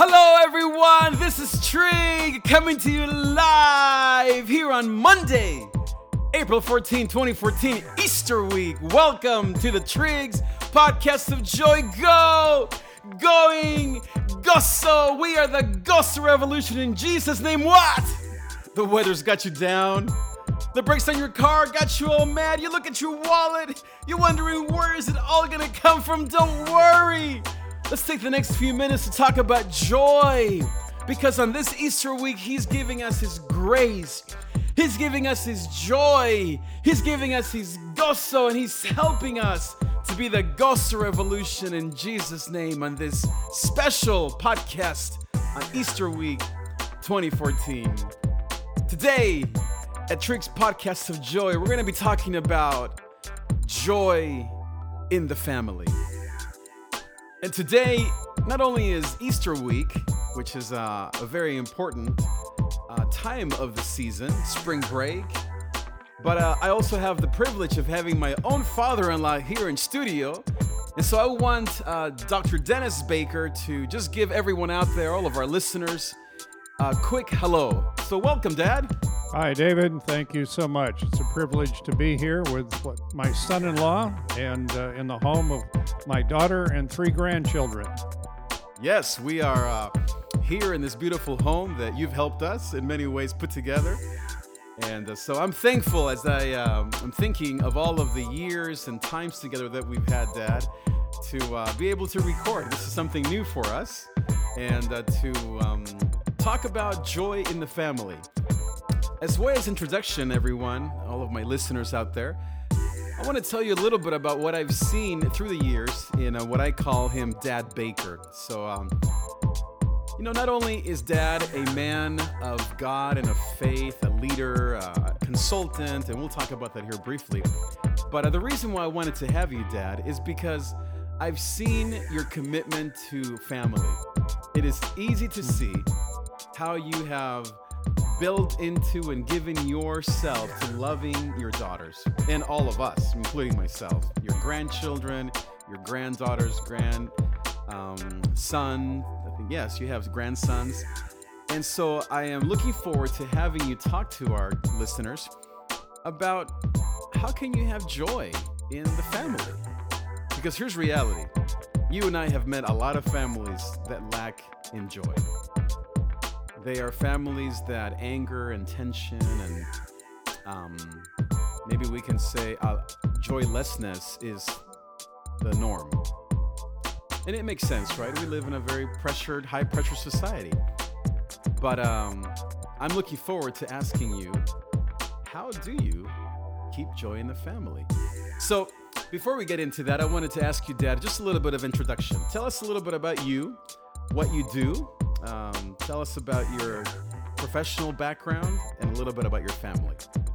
Hello everyone, this is Trig coming to you live here on Monday, April 14, 2014, Easter week. Welcome to the Trig's Podcast of Joy. Going, Gosso. We are the Gosso Revolution in Jesus' name. What? The weather's got you down. The brakes on your car got you all mad. You look at your wallet. You're wondering where is it all gonna come from. Don't worry. Let's take the next few minutes to talk about joy. Because on this Easter week, He's giving us His grace. He's giving us His joy. He's giving us His gozo. And He's helping us to be the Gozo Revolution in Jesus' name on this special podcast on Easter week 2014. Today, at Trig's Podcast of Joy, we're going to be talking about joy in the family. And today, not only is Easter week, which is a very important time of the season, spring break, but I also have the privilege of having my own father-in-law here in studio. And so I want Dr. Dennis Baker to just give everyone out there, all of our listeners, a quick hello. So welcome, Dad. Hi, David. Thank you so much. It's a privilege to be here with my son-in-law and in the home of my daughter and 3 grandchildren. Yes, we are here in this beautiful home that you've helped us in many ways put together. And so I'm thankful as I'm thinking of all of the years and times together that we've had, Dad, to be able to record. This is something new for us. And to talk about joy in the family. As way as introduction, everyone, all of my listeners out there, I want to tell you a little bit about what I've seen through the years in what I call him Dad Baker. So, not only is Dad a man of God and of faith, a leader, a consultant, and we'll talk about that here briefly, but the reason why I wanted to have you, Dad, is because I've seen your commitment to family. It is easy to see how you have built into and given yourself to loving your daughters and all of us, including myself, your grandchildren, your granddaughters, son. I think, yes, you have grandsons. And so I am looking forward to having you talk to our listeners about how can you have joy in the family? Because here's reality. You and I have met a lot of families that lack in joy. They are families that anger and tension and maybe we can say joylessness is the norm. And it makes sense, right? We live in a very pressured, high-pressure society. But I'm looking forward to asking you, how do you keep joy in the family? So before we get into that, I wanted to ask you, Dad, just a little bit of introduction. Tell us a little bit about you, what you do. Tell us about your professional background and a little bit about your family.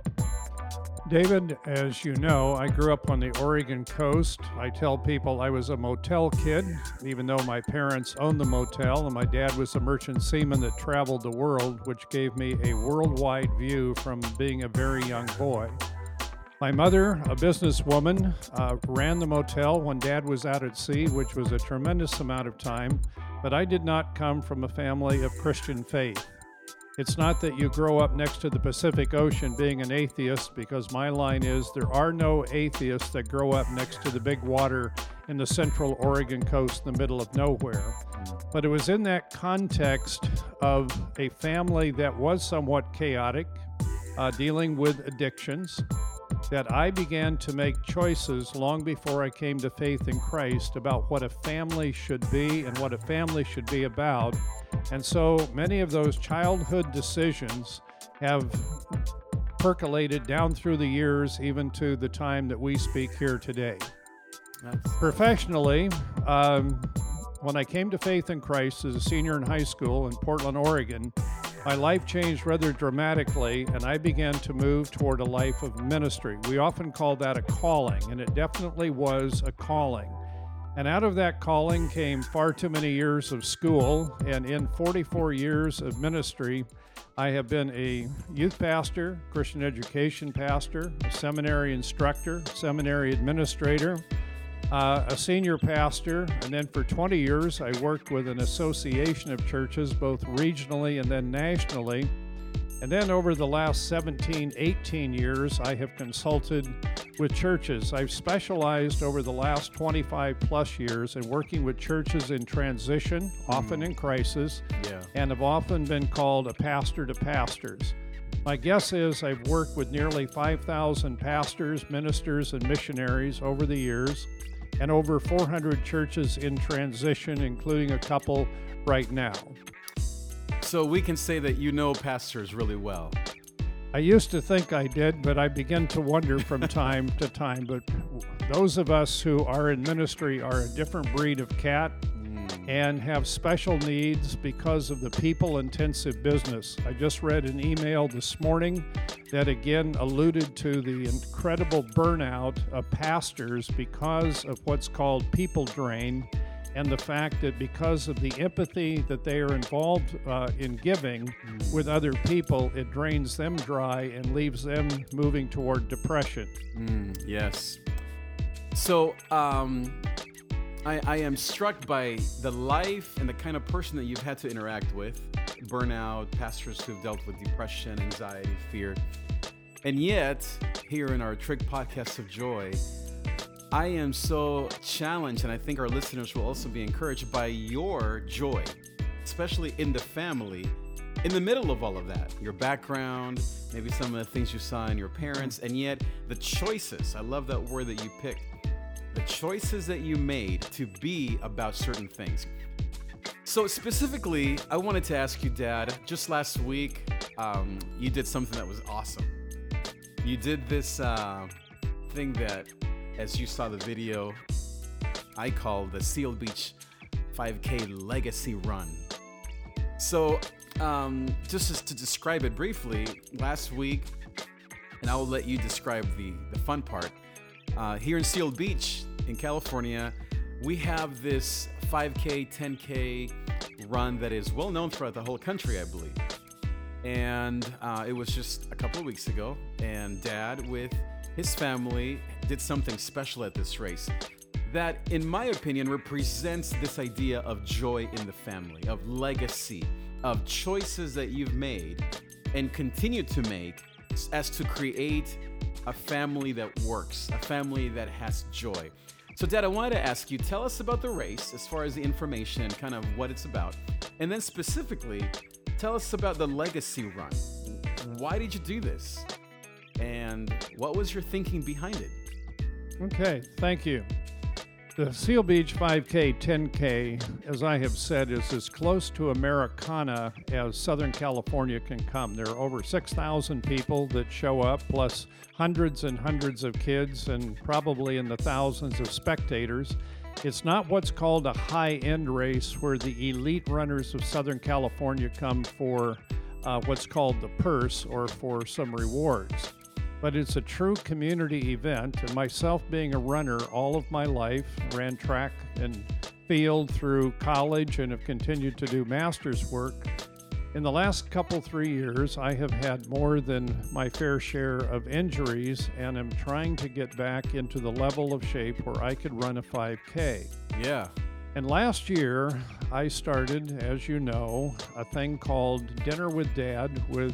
David, as you know, I grew up on the Oregon coast. I tell people I was a motel kid, even though my parents owned the motel, and my dad was a merchant seaman that traveled the world, which gave me a worldwide view from being a very young boy. My mother, a businesswoman, ran the motel when Dad was out at sea, which was a tremendous amount of time, but I did not come from a family of Christian faith. It's not that you grow up next to the Pacific Ocean being an atheist, because my line is there are no atheists that grow up next to the big water in the central Oregon coast in the middle of nowhere. But it was in that context of a family that was somewhat chaotic, dealing with addictions, that I began to make choices long before I came to faith in Christ about what a family should be and what a family should be about. And so many of those childhood decisions have percolated down through the years, even to the time that we speak here today. Professionally, when I came to faith in Christ as a senior in high school in Portland, Oregon, my life changed rather dramatically, and I began to move toward a life of ministry. We often call that a calling, and it definitely was a calling. And out of that calling came far too many years of school, and in 44 years of ministry, I have been a youth pastor, Christian education pastor, a seminary instructor, seminary administrator, a senior pastor, and then for 20 years I worked with an association of churches, both regionally and then nationally. And then over the last 17, 18 years, I have consulted with churches. I've specialized over the last 25 plus years in working with churches in transition, often in crisis, and have often been called a pastor to pastors. My guess is I've worked with nearly 5,000 pastors, ministers, and missionaries over the years, and over 400 churches in transition, including a couple right now. So we can say that you know pastors really well. I used to think I did, but I begin to wonder from time to time. But those of us who are in ministry are a different breed of cat and have special needs because of the people-intensive business. I just read an email this morning that again alluded to the incredible burnout of pastors because of what's called people drain, and the fact that because of the empathy that they are involved in giving with other people, it drains them dry and leaves them moving toward depression. Yes. So I am struck by the life and the kind of person that you've had to interact with, burnout, pastors who've dealt with depression, anxiety, fear. And yet, here in our Trig Podcast of Joy, I am so challenged, and I think our listeners will also be encouraged by your joy, especially in the family, in the middle of all of that. Your background, maybe some of the things you saw in your parents, and yet the choices, I love that word that you picked, the choices that you made to be about certain things. So specifically, I wanted to ask you, Dad, just last week, you did something that was awesome. You did this thing that, as you saw the video, I call the Seal Beach 5K Legacy Run. So, just to describe it briefly, last week, and I will let you describe the fun part. Here in Seal Beach, in California, we have this 5K, 10K run that is well known throughout the whole country, I believe. And it was just a couple of weeks ago, and Dad, with his family, did something special at this race that, in my opinion, represents this idea of joy in the family, of legacy, of choices that you've made and continue to make as to create a family that works, a family that has joy. So, Dad, I wanted to ask you, tell us about the race as far as the information and kind of what it's about. And then specifically, tell us about the legacy run. Why did you do this? And what was your thinking behind it? Okay, thank you. The Seal Beach 5K, 10K, as I have said, is as close to Americana as Southern California can come. There are over 6,000 people that show up, plus hundreds and hundreds of kids, and probably in the thousands of spectators. It's not what's called a high-end race where the elite runners of Southern California come for what's called the purse or for some rewards. But it's a true community event, and myself being a runner all of my life, ran track and field through college and have continued to do master's work. In the last 3 years, I have had more than my fair share of injuries and am trying to get back into the level of shape where I could run a 5K. Yeah. And last year, I started, as you know, a thing called Dinner with Dad with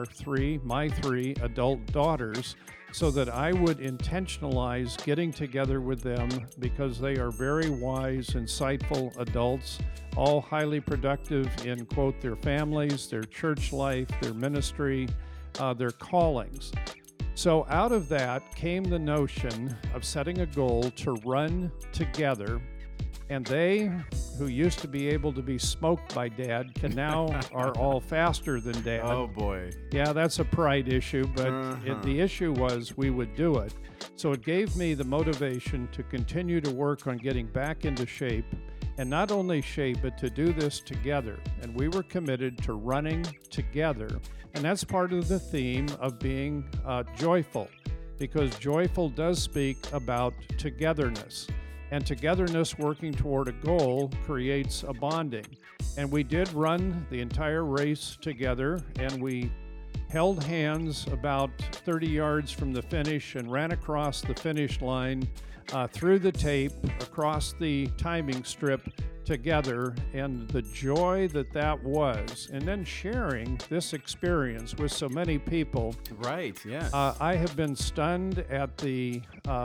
my three adult daughters, so that I would intentionalize getting together with them because they are very wise, insightful adults, all highly productive in, quote, their families, their church life, their ministry, their callings. So out of that came the notion of setting a goal to run together. And they, who used to be able to be smoked by Dad, are all faster than Dad. Oh, boy. Yeah, that's a pride issue, but the issue was we would do it. So it gave me the motivation to continue to work on getting back into shape, and not only shape, but to do this together. And we were committed to running together. And that's part of the theme of being joyful, because joyful does speak about togetherness. And togetherness working toward a goal creates a bonding. And we did run the entire race together, and we held hands about 30 yards from the finish and ran across the finish line through the tape, across the timing strip together, and the joy that was, and then sharing this experience with so many people. Right, yes. I have been stunned at the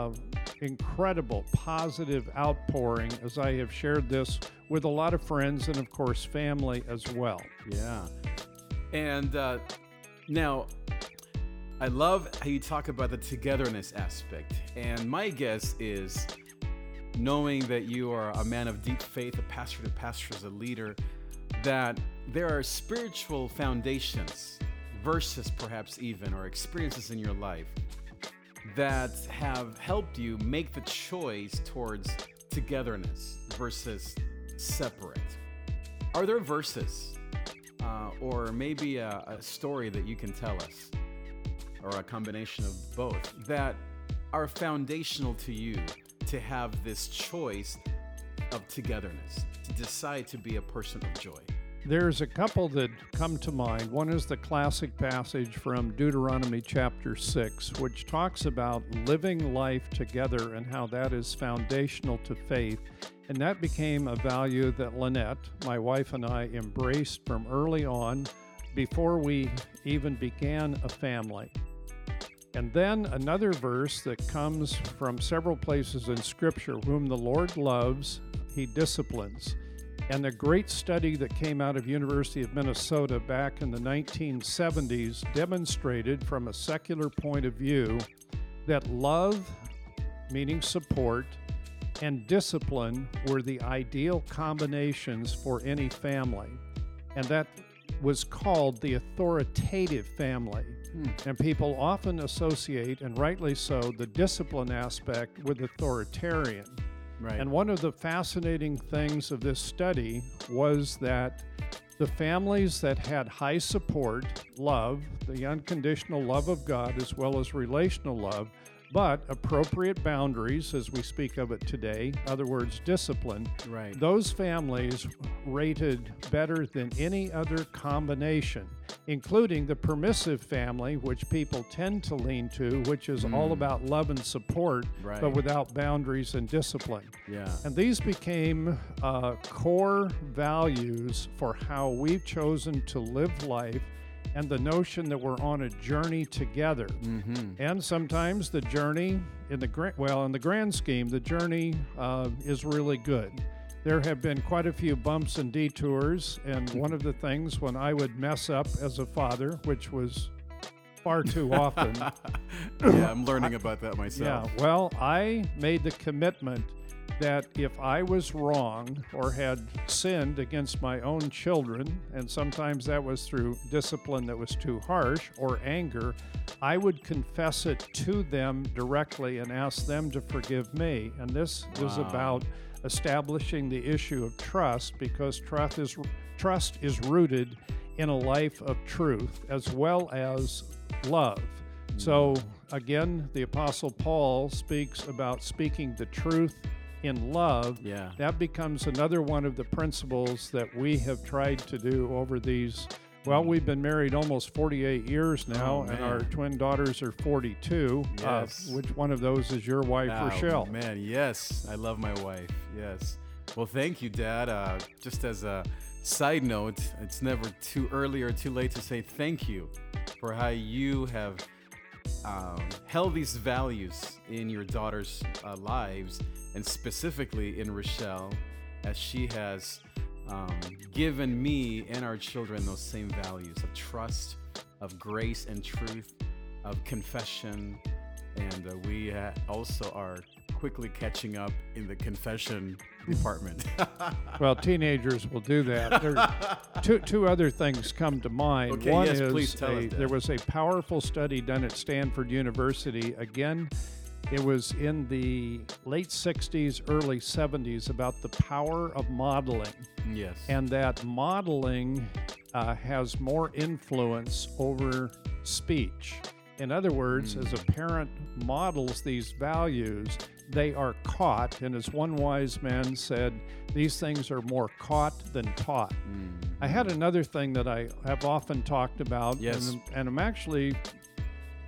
incredible positive outpouring as I have shared this with a lot of friends and, of course, family as well. Yeah. And now, I love how you talk about the togetherness aspect. And my guess is, knowing that you are a man of deep faith, a pastor to pastors, a leader, that there are spiritual foundations, verses perhaps even, or experiences in your life that have helped you make the choice towards togetherness versus separate. Are there verses or maybe a story that you can tell us, or a combination of both, that are foundational to you to have this choice of togetherness, to decide to be a person of joy? There's a couple that come to mind. One is the classic passage from Deuteronomy chapter 6, which talks about living life together and how that is foundational to faith. And that became a value that Lynette, my wife, and I embraced from early on, before we even began a family. And then another verse that comes from several places in Scripture: whom the Lord loves, he disciplines. And the great study that came out of University of Minnesota back in the 1970s demonstrated from a secular point of view that love, meaning support, and discipline were the ideal combinations for any family. And that was called the authoritative family. And people often associate, and rightly so, the discipline aspect with authoritarian. Right. And one of the fascinating things of this study was that the families that had high support, love, the unconditional love of God, as well as relational love, but appropriate boundaries, as we speak of it today, in other words, discipline, Right. those families rated better than any other combination, including the permissive family, which people tend to lean to, which is all about love and support, Right. but without boundaries and discipline. Yeah. And these became core values for how we've chosen to live life, and the notion that we're on a journey together. And sometimes the journey, in the grand scheme, the journey is really good. There have been quite a few bumps and detours, and one of the things when I would mess up as a father, which was far too often. Yeah, I'm learning about that myself. Yeah, well, I made the commitment that if I was wrong or had sinned against my own children, and sometimes that was through discipline that was too harsh or anger, I would confess it to them directly and ask them to forgive me. And this is about establishing the issue of trust, because trust is rooted in a life of truth as well as love. So again, the Apostle Paul speaks about speaking the truth in love. Yeah. That becomes another one of the principles that we have tried to do over these. Well, we've been married almost 48 years now, and our twin daughters are 42. Yes. Which one of those is your wife, Rochelle? Man, yes. I love my wife. Yes. Well, thank you, Dad. Just as a side note, it's never too early or too late to say thank you for how you have held these values in your daughters' lives, and specifically in Rochelle, as she has given me and our children those same values of trust, of grace and truth, of confession. And we also are quickly catching up in the confession department. Well, teenagers will do that. Two other things come to mind. Okay, One yes, is please tell us, Dad. there was a powerful study done at Stanford University. Again, it was in the late 60s, early 70s, about the power of modeling. Yes. And that modeling has more influence over speech. In other words, as a parent models these values, they are caught. And as one wise man said, these things are more caught than taught. I had another thing that I have often talked about, Yes. and I'm actually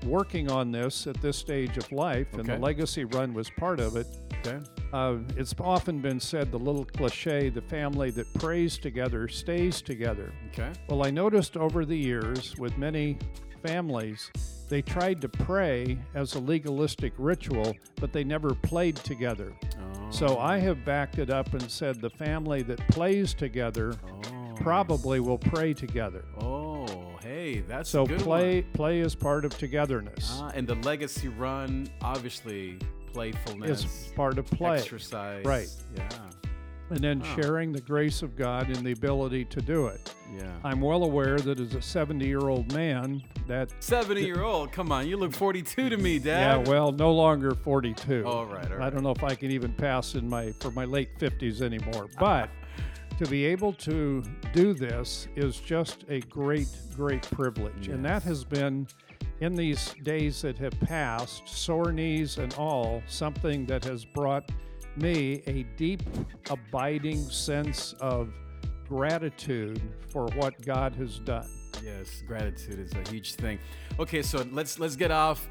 working on this at this stage of life, and the Okay. legacy run was part of it. Okay. It's often been said, the little cliche, the family that prays together stays together. Okay. Well, I noticed over the years with many families, they tried to pray as a legalistic ritual, but they never played together. Oh. So I have backed it up and said the family that plays together Oh. probably will pray together. Oh, hey, that's So a good play is part of togetherness. one. And the legacy run, obviously, playfulness, Is part of play. exercise. Right. Yeah. And then Huh. sharing the grace of God and the ability to do it. Yeah. I'm well aware that as a 70-year-old man, that 70-year-old. Come on, you look 42 to me, yeah, Dad. well, no longer 42. All right. All I right. don't know if I can even pass for my late 50s anymore. But to be able to do this is just a great, great privilege. And that Yes. has been, in these days that have passed, sore knees and all, something that has brought me a deep, abiding sense of gratitude for what God has done. Yes, gratitude is a huge thing. Okay, so let's get off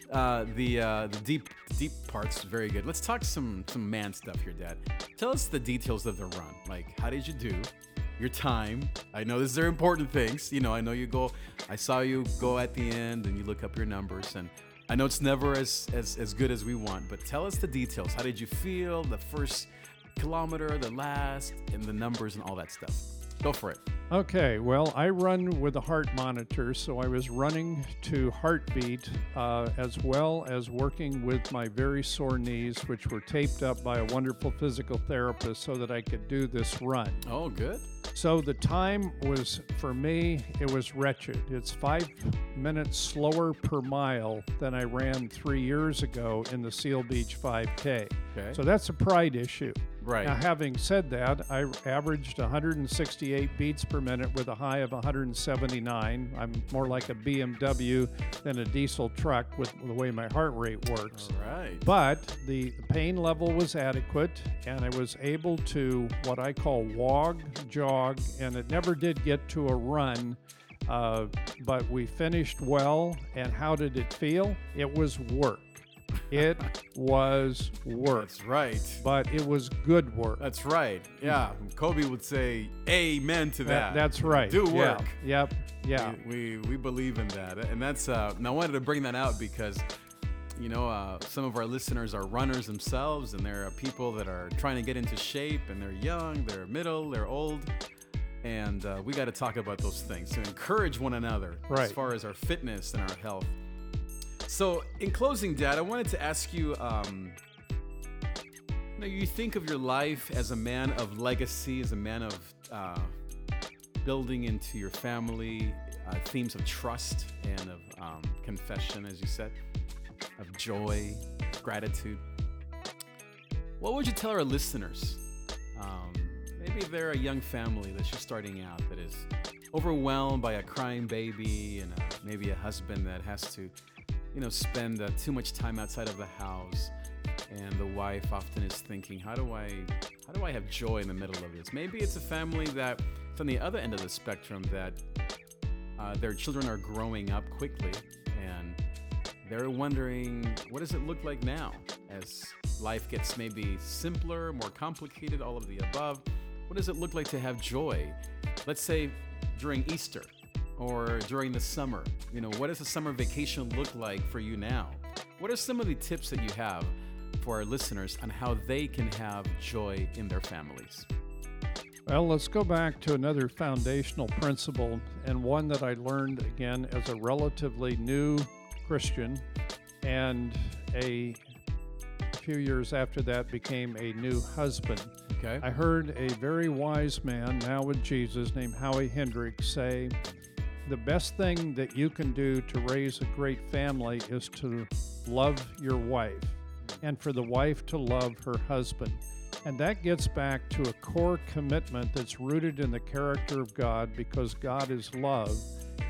the deep parts. Very good. Let's talk some man stuff here, Dad. Tell us the details of the run. Like, how did you do? Your time. I know these are important things. You know, I know you go. I saw you go at the end, and you look up your numbers, and I know it's never as good as we want. But tell us the details. How did you feel? The first kilometer, the last, and the numbers, and all that stuff. Go for it. Okay, well, I run with a heart monitor, so I was running to heartbeat as well as working with my very sore knees, which were taped up by a wonderful physical therapist so that I could do this run. Oh, good. So the time was, for me, it was wretched. It's 5 minutes slower per mile than I ran 3 years ago in the Seal Beach 5K. Okay. So that's a pride issue. Right. Now, having said that, I averaged 168 beats per minute with a high of 179. I'm more like a BMW than a diesel truck with the way my heart rate works. All right. But the pain level was adequate, and I was able to what I call jog, and it never did get to a run. But we finished well, and how did it feel? It was work. It was work. That's right. But it was good work. That's right. Yeah. Kobe would say amen to that. That's right. Do work. Yeah. Yep. Yeah. We believe in that. And that's, and I wanted to bring that out because, you know, some of our listeners are runners themselves, and there are people that are trying to get into shape, and they're young, they're middle, they're old. And we got to talk about those things to encourage one another as Right. far as our fitness and our health. So, in closing, Dad, I wanted to ask you, you think of your life as a man of legacy, as a man of building into your family themes of trust and of confession, as you said, of joy, gratitude. What would you tell our listeners? Maybe they're a young family that's just starting out, that is overwhelmed by a crying baby and maybe a husband that has to spend too much time outside of the house, and the wife often is thinking, how do I have joy in the middle of this? Maybe it's a family that it's on the other end of the spectrum, that their children are growing up quickly, and they're wondering, what does it look like now as life gets maybe simpler, more complicated, all of the above? What does it look like to have joy? Let's say during Easter, or during the summer. What does a summer vacation look like for you now? What are some of the tips that you have for our listeners on how they can have joy in their families? Well, let's go back to another foundational principle, and one that I learned again as a relatively new Christian, and a few years after that became a new husband. Okay. I heard a very wise man, now with Jesus, named Howie Hendricks, say, the best thing that you can do to raise a great family is to love your wife, and for the wife to love her husband. And that gets back to a core commitment that's rooted in the character of God, because God is love.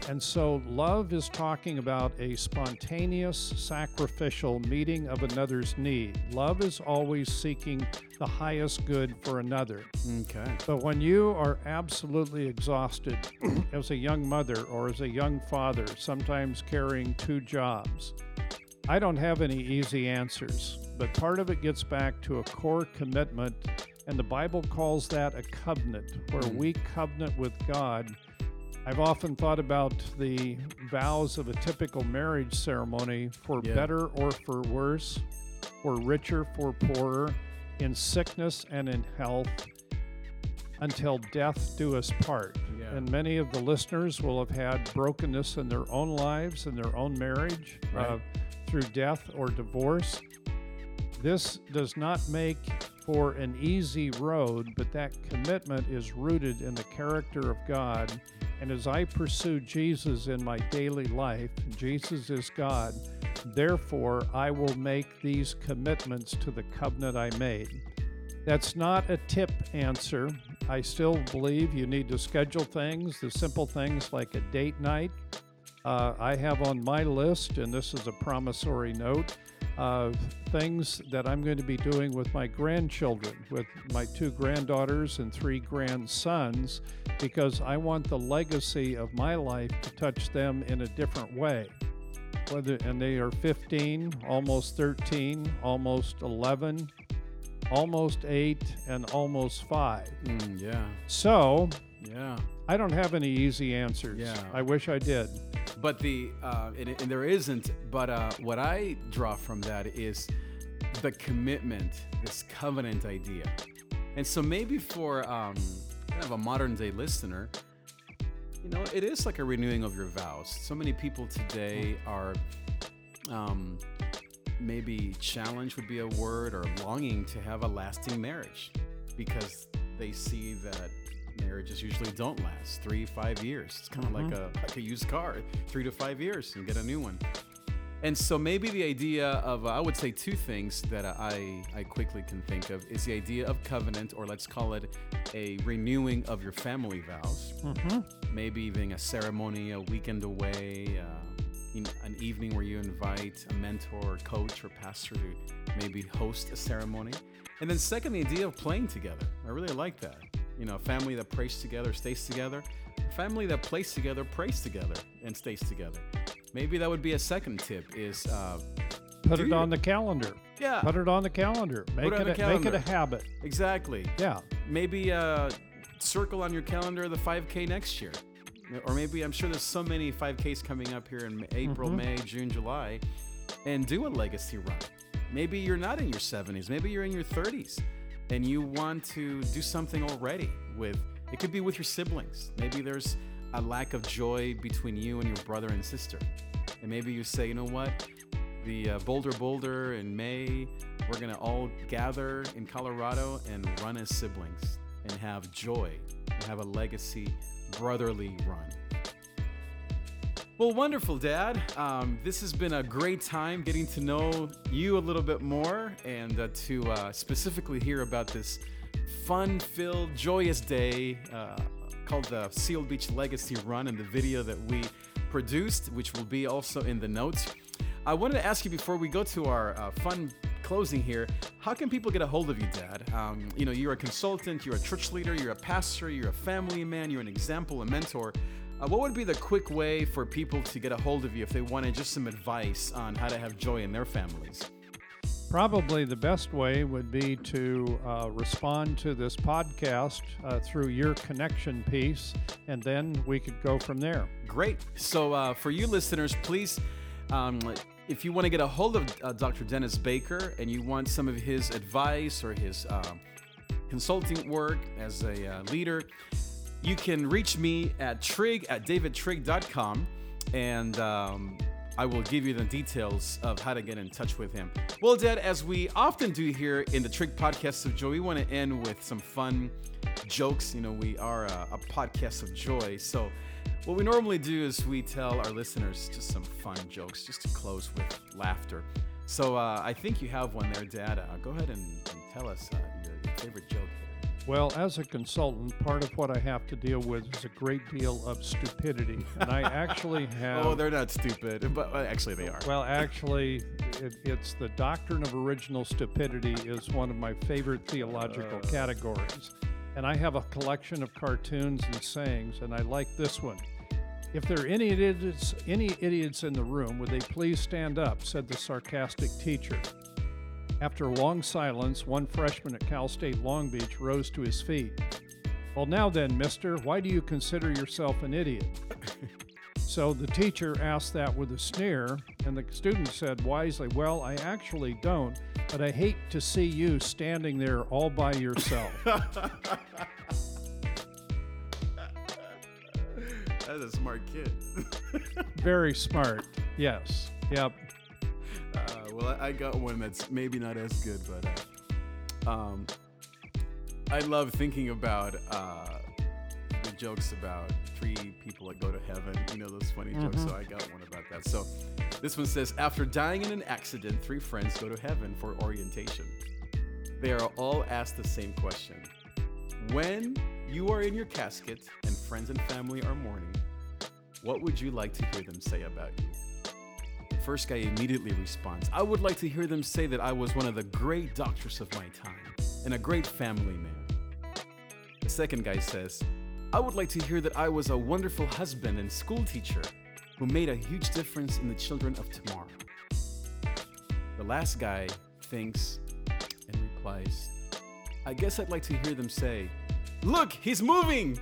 And so love is talking about a spontaneous, sacrificial meeting of another's need. Love is always seeking the highest good for another. Okay. But when you are absolutely exhausted as a young mother or as a young father, sometimes carrying 2 jobs, I don't have any easy answers, but part of it gets back to a core commitment, and the Bible calls that a covenant, where we covenant with God. I've often thought about the vows of a typical marriage ceremony, for better or for worse, for richer, for poorer, in sickness and in health, until death do us part. Yeah. And many of the listeners will have had brokenness in their own lives, in their own marriage, Right. through death or divorce. This does not make for an easy road, but that commitment is rooted in the character of God. And as I pursue Jesus in my daily life, Jesus is God, therefore I will make these commitments to the covenant I made. That's not a tip answer. I still believe you need to schedule things, the simple things like a date night. I have on my list, and this is a promissory note, of things that I'm going to be doing with my grandchildren, with my 2 granddaughters and 3 grandsons, because I want the legacy of my life to touch them in a different way. And they are 15, almost 13, almost 11, almost 8, and almost 5. Yeah. So Yeah. I don't have any easy answers. Yeah. I wish I did. But and there isn't. But what I draw from that is the commitment, this covenant idea. And so maybe for kind of a modern day listener, it is like a renewing of your vows. So many people today are maybe challenged would be a word, or longing to have a lasting marriage, because they see that marriages usually don't last 3-5 years. It's kind of like a used car, 3 to 5 years and get a new one. And so maybe the idea of, I would say 2 things that I quickly can think of is the idea of covenant, or let's call it a renewing of your family vows. Maybe even a ceremony, a weekend away, an evening where you invite a mentor or coach or pastor to maybe host a ceremony. And then second, the idea of playing together. I really like that. A family that prays together stays together. A family that plays together prays together and stays together. Maybe that would be a second tip, is put it on the calendar. Yeah. Put it on the calendar. Make it a habit. Exactly. Yeah. Maybe circle on your calendar the 5K next year. Or maybe, I'm sure there's so many 5Ks coming up here in April, May, June, July, and do a legacy run. Maybe you're not in your 70s. Maybe you're in your 30s. And you want to do something already it could be with your siblings. Maybe there's a lack of joy between you and your brother and sister. And maybe you say, you know what? The Boulder in May, we're going to all gather in Colorado and run as siblings and have joy and have a legacy brotherly run. Well, wonderful, Dad. This has been a great time getting to know you a little bit more, and to specifically hear about this fun-filled, joyous day called the Seal Beach Legacy Run, and the video that we produced, which will be also in the notes. I wanted to ask you, before we go to our fun closing here, how can people get a hold of you, Dad? You're a consultant, you're a church leader, you're a pastor, you're a family man, you're an example, a mentor. What would be the quick way for people to get a hold of you if they wanted just some advice on how to have joy in their families? Probably the best way would be to respond to this podcast through your connection piece, and then we could go from there. Great. So for you listeners, please, if you want to get a hold of Dr. Dennis Baker and you want some of his advice or his consulting work as a leader, you can reach me at davidtrigg.com, and I will give you the details of how to get in touch with him. Well, Dad, as we often do here in the Trigg Podcast of Joy, we want to end with some fun jokes. We are a podcast of joy. So what we normally do is we tell our listeners just some fun jokes, just to close with laughter. So I think you have one there, Dad. Go ahead and tell us your favorite joke here. Well, as a consultant, part of what I have to deal with is a great deal of stupidity. And I actually have... Oh, they're not stupid, but actually they are. Well, actually, it's the doctrine of original stupidity is one of my favorite theological categories. And I have a collection of cartoons and sayings, and I like this one. If there are any idiots in the room, would they please stand up, said the sarcastic teacher. After a long silence, one freshman at Cal State Long Beach rose to his feet. Well, now then, mister, why do you consider yourself an idiot? So the teacher asked that with a sneer, and the student said wisely, well, I actually don't, but I hate to see you standing there all by yourself. That's a smart kid. Very smart, yes. Yep. Well, I got one that's maybe not as good, but I love thinking about the jokes about 3 people that go to heaven. You know, those funny jokes. So I got one about that. So this one says, after dying in an accident, 3 friends go to heaven for orientation. They are all asked the same question. When you are in your casket and friends and family are mourning, what would you like to hear them say about you? The first guy immediately responds, I would like to hear them say that I was one of the great doctors of my time and a great family man. The second guy says, I would like to hear that I was a wonderful husband and school teacher who made a huge difference in the children of tomorrow. The last guy thinks and replies, I guess I'd like to hear them say, look, he's moving!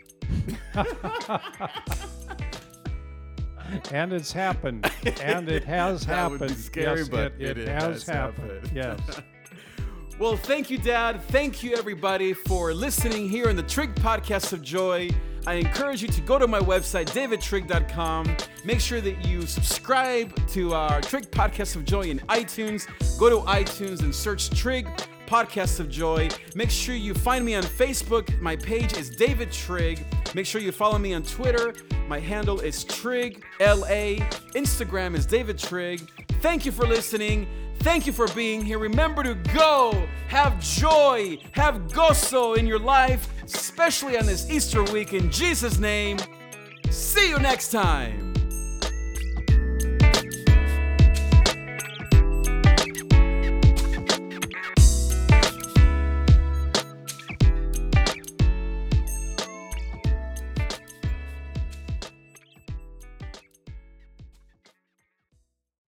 And it's happened. And it has happened. That would be scary, yes, but it has happened. Yes. Well, thank you, Dad. Thank you, everybody, for listening here on the Trig Podcast of Joy. I encourage you to go to my website, davidtrig.com. Make sure that you subscribe to our Trig Podcast of Joy in iTunes. Go to iTunes and search Trig Podcast of Joy. Make sure you find me on Facebook. My page is David Trigg. Make sure you follow me on Twitter. My handle is TrigLA. Instagram is David Trigg. Thank you for listening. Thank you for being here. Remember to go, have joy, have gozo in your life, especially on this Easter week. In Jesus' name, see you next time.